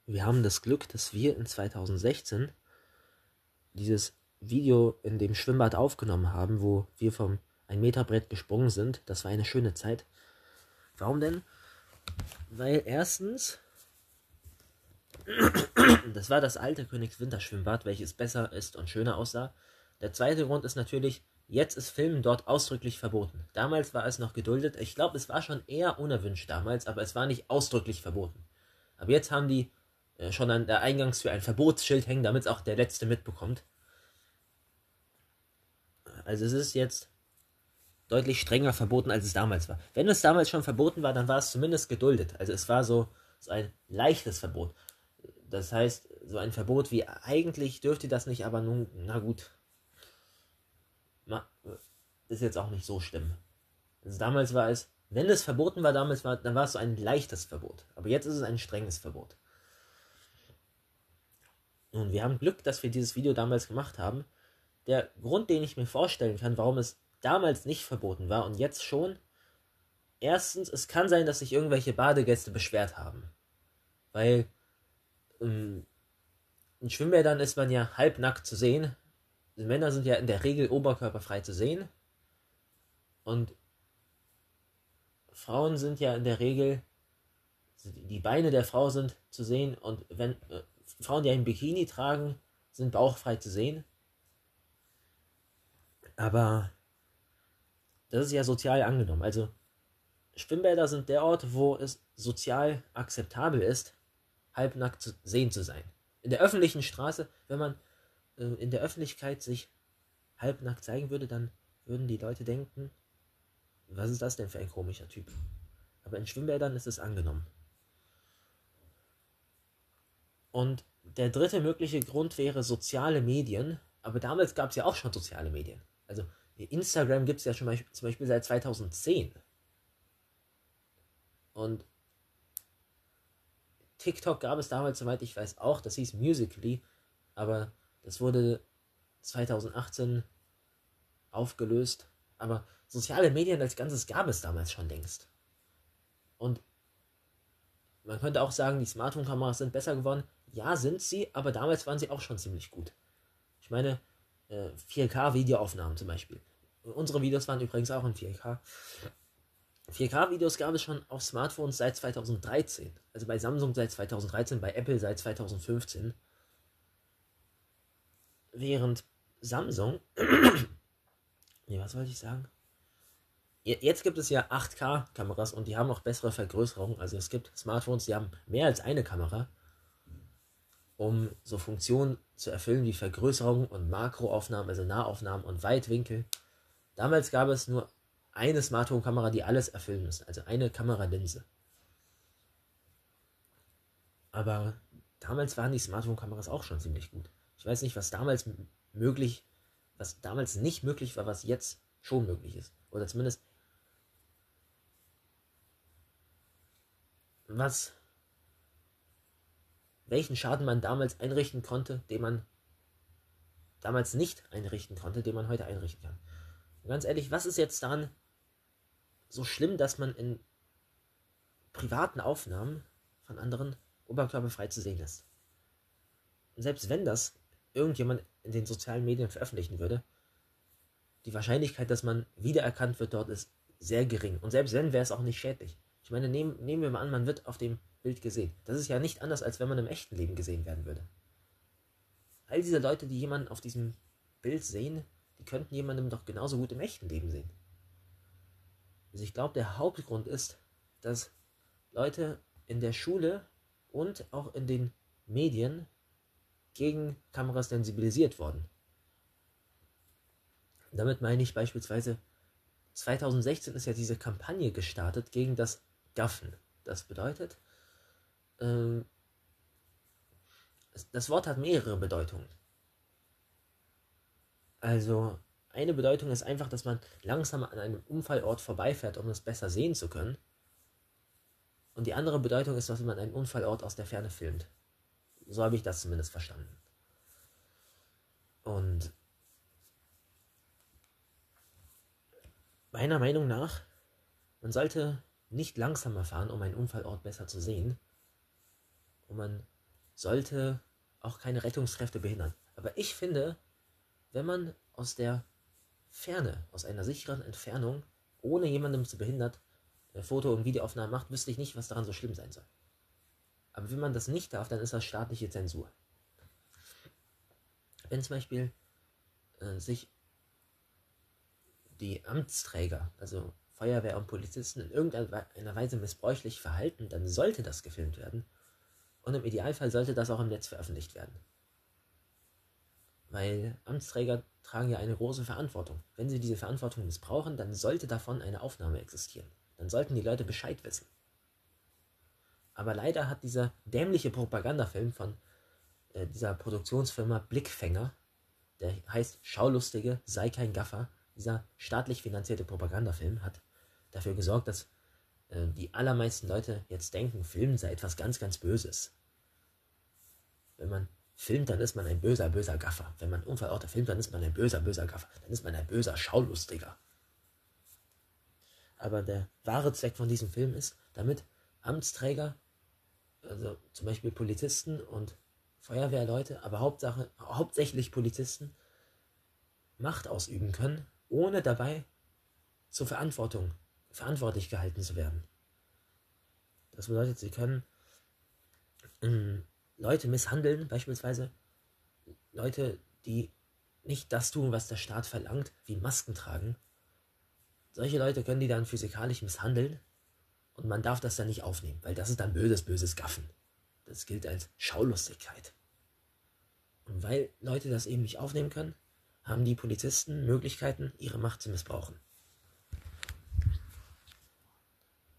Wir haben das Glück, dass wir in 2016 dieses Video in dem Schwimmbad aufgenommen haben, wo wir vom 1-Meter-Brett gesprungen sind. Das war eine schöne Zeit. Warum denn? Weil erstens, das war das alte Königswinter-Schwimmbad, welches besser ist und schöner aussah. Der zweite Grund ist natürlich, jetzt ist Filmen dort ausdrücklich verboten. Damals war es noch geduldet. Ich glaube, es war schon eher unerwünscht damals, aber es war nicht ausdrücklich verboten. Aber jetzt haben die schon an der Eingangstür ein Verbotsschild hängen, damit es auch der Letzte mitbekommt. Also es ist jetzt deutlich strenger verboten, als es damals war. Wenn es damals schon verboten war, dann war es zumindest geduldet. Also es war so ein leichtes Verbot. Das heißt, so ein Verbot wie eigentlich dürfte das nicht, aber nun, na gut. Ist jetzt auch nicht so schlimm. Also damals war es, wenn es verboten war, dann war es so ein leichtes Verbot. Aber jetzt ist es ein strenges Verbot. Und wir haben Glück, dass wir dieses Video damals gemacht haben. Der Grund, den ich mir vorstellen kann, warum es damals nicht verboten war und jetzt schon, erstens, es kann sein, dass sich irgendwelche Badegäste beschwert haben. Weil in Schwimmbädern ist man ja halbnackt zu sehen. Die Männer sind ja in der Regel oberkörperfrei zu sehen. Und Frauen sind ja in der Regel, die Beine der Frau sind zu sehen. Und wenn Frauen, die ein Bikini tragen, sind bauchfrei zu sehen. Aber das ist ja sozial angenommen. Also Schwimmbäder sind der Ort, wo es sozial akzeptabel ist, halbnackt zu sehen zu sein. In der öffentlichen Straße, wenn man in der Öffentlichkeit sich halbnackt zeigen würde, dann würden die Leute denken, was ist das denn für ein komischer Typ? Aber in Schwimmbädern ist es angenommen. Und der dritte mögliche Grund wäre soziale Medien. Aber damals gab es ja auch schon soziale Medien. Also Instagram gibt es ja schon zum Beispiel seit 2010. Und TikTok gab es damals, soweit ich weiß, auch. Das hieß Musical.ly. Aber das wurde 2018 aufgelöst. Aber soziale Medien als Ganzes gab es damals schon längst. Und man könnte auch sagen, die Smartphone-Kameras sind besser geworden. Ja, sind sie, aber damals waren sie auch schon ziemlich gut. Ich meine, 4K-Videoaufnahmen zum Beispiel. Unsere Videos waren übrigens auch in 4K. 4K-Videos gab es schon auf Smartphones seit 2013. Also bei Samsung seit 2013, bei Apple seit 2015. Während Samsung... nee, was wollte ich sagen? Jetzt gibt es ja 8K-Kameras und die haben auch bessere Vergrößerung. Also es gibt Smartphones, die haben mehr als eine Kamera, um so Funktionen zu erfüllen wie Vergrößerung und Makroaufnahmen, also Nahaufnahmen und Weitwinkel. Damals gab es nur eine Smartphone-Kamera, die alles erfüllen müssen, also eine Kameralinse. Aber damals waren die Smartphone-Kameras auch schon ziemlich gut. Ich weiß nicht, was damals nicht möglich war, was jetzt schon möglich ist. Oder zumindest welchen Schaden man damals einrichten konnte, den man damals nicht einrichten konnte, den man heute einrichten kann. Und ganz ehrlich, was ist jetzt daran so schlimm, dass man in privaten Aufnahmen von anderen oberkörperfrei zu sehen ist? Und selbst wenn das irgendjemand in den sozialen Medien veröffentlichen würde, die Wahrscheinlichkeit, dass man wiedererkannt wird dort, ist sehr gering. Und selbst wenn, wäre es auch nicht schädlich. Ich meine, nehmen wir mal an, man wird auf dem Bild gesehen. Das ist ja nicht anders, als wenn man im echten Leben gesehen werden würde. All diese Leute, die jemanden auf diesem Bild sehen, die könnten jemandem doch genauso gut im echten Leben sehen. Also ich glaube, der Hauptgrund ist, dass Leute in der Schule und auch in den Medien gegen Kameras sensibilisiert wurden. Damit meine ich beispielsweise, 2016 ist ja diese Kampagne gestartet gegen das Gaffen. Das bedeutet, das Wort hat mehrere Bedeutungen. Also eine Bedeutung ist einfach, dass man langsam an einem Unfallort vorbeifährt, um es besser sehen zu können. Und die andere Bedeutung ist, dass man einen Unfallort aus der Ferne filmt. So habe ich das zumindest verstanden. Und meiner Meinung nach, man sollte nicht langsamer fahren, um einen Unfallort besser zu sehen. Und man sollte auch keine Rettungskräfte behindern. Aber ich finde, wenn man aus der Ferne, aus einer sicheren Entfernung, ohne jemandem zu behindern, Foto- und Videoaufnahmen macht, wüsste ich nicht, was daran so schlimm sein soll. Aber wenn man das nicht darf, dann ist das staatliche Zensur. Wenn zum Beispiel sich die Amtsträger, also Feuerwehr und Polizisten, in irgendeiner Weise missbräuchlich verhalten, dann sollte das gefilmt werden. Und im Idealfall sollte das auch im Netz veröffentlicht werden. Weil Amtsträger tragen ja eine große Verantwortung. Wenn sie diese Verantwortung missbrauchen, dann sollte davon eine Aufnahme existieren. Dann sollten die Leute Bescheid wissen. Aber leider hat dieser dämliche Propagandafilm von dieser Produktionsfirma Blickfänger, der heißt Schaulustige, sei kein Gaffer, dieser staatlich finanzierte Propagandafilm hat dafür gesorgt, dass die allermeisten Leute jetzt denken, Filmen sei etwas ganz, ganz Böses. Wenn man filmt, dann ist man ein böser, böser Gaffer. Wenn man Unfallorte filmt, dann ist man ein böser, böser Gaffer. Dann ist man ein böser Schaulustiger. Aber der wahre Zweck von diesem Film ist, damit Amtsträger, also zum Beispiel Polizisten und Feuerwehrleute, aber hauptsächlich Polizisten, Macht ausüben können, ohne dabei zur verantwortlich gehalten zu werden. Das bedeutet, sie können Leute misshandeln, beispielsweise Leute, die nicht das tun, was der Staat verlangt, wie Masken tragen. Solche Leute können die dann physikalisch misshandeln und man darf das dann nicht aufnehmen, weil das ist dann böses, böses Gaffen. Das gilt als Schaulustigkeit. Und weil Leute das eben nicht aufnehmen können, haben die Polizisten Möglichkeiten, ihre Macht zu missbrauchen.